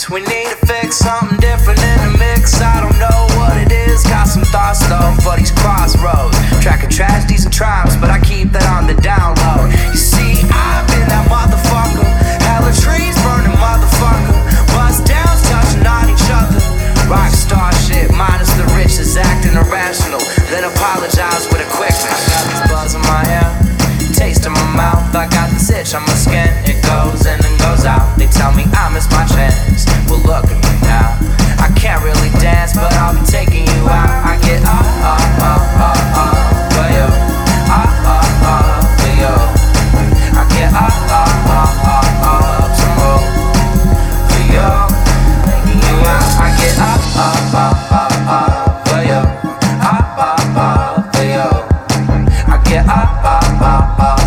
We need to fix something different in the mix. I don't know what it is. Got some thoughts though for these crossroads. Tracking tragedies and triumphs, but I keep that on the down low. You see, I've been that motherfucker. Hella trees burning motherfucker. Bust downs touching on each other. Rockstar shit, minus the rich is acting irrational. Then apologize with a quickness. I got this buzz in my hair, taste in my mouth. I got this itch on my skin. It goes in and goes out. They tell me I miss my chance. Well, look at me now. I can't really dance, but I'll be taking you out. I get up for you. For you. I get up some more for you. Taking you out. I get up for you. For you. I get up